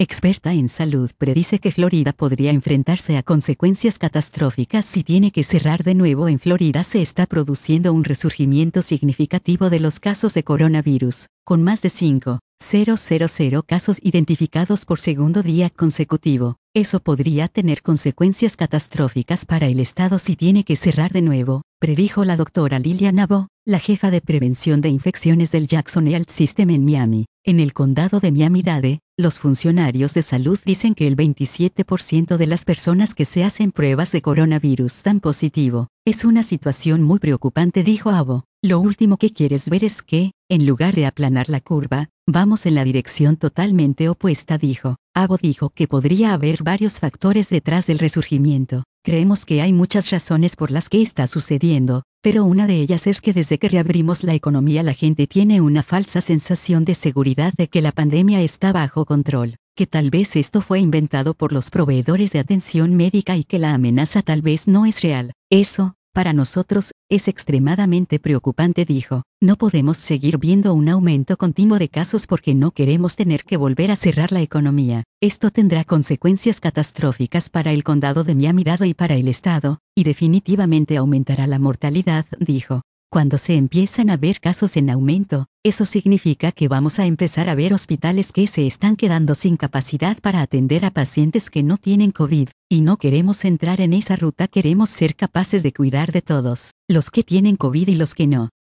experta en salud, predice que Florida podría enfrentarse a consecuencias catastróficas si tiene que cerrar de nuevo. En Florida se está produciendo un resurgimiento significativo de los casos de coronavirus, con más de 5,000 casos identificados por segundo día consecutivo. Eso podría tener consecuencias catastróficas para el estado si tiene que cerrar de nuevo, predijo la doctora Lilian Abo, la jefa de prevención de infecciones del Jackson Health System en Miami. En el condado de Miami-Dade, los funcionarios de salud dicen que el 27% de las personas que se hacen pruebas de coronavirus dan positivo. Es una situación muy preocupante, dijo Abo. Lo último que quieres ver es que, en lugar de aplanar la curva, vamos en la dirección totalmente opuesta, dijo. Abo dijo que podría haber varios factores detrás del resurgimiento. Creemos que hay muchas razones por las que está sucediendo, pero una de ellas es que desde que reabrimos la economía la gente tiene una falsa sensación de seguridad de que la pandemia está bajo control, que tal vez esto fue inventado por los proveedores de atención médica y que la amenaza tal vez no es real. Eso, para nosotros, es extremadamente preocupante, dijo. No podemos seguir viendo un aumento continuo de casos porque no queremos tener que volver a cerrar la economía. Esto tendrá consecuencias catastróficas para el condado de Miami-Dade y para el estado, y definitivamente aumentará la mortalidad, dijo. Cuando se empiezan a ver casos en aumento, eso significa que vamos a empezar a ver hospitales que se están quedando sin capacidad para atender a pacientes que no tienen COVID, y no queremos entrar en esa ruta. Queremos ser capaces de cuidar de todos, los que tienen COVID y los que no.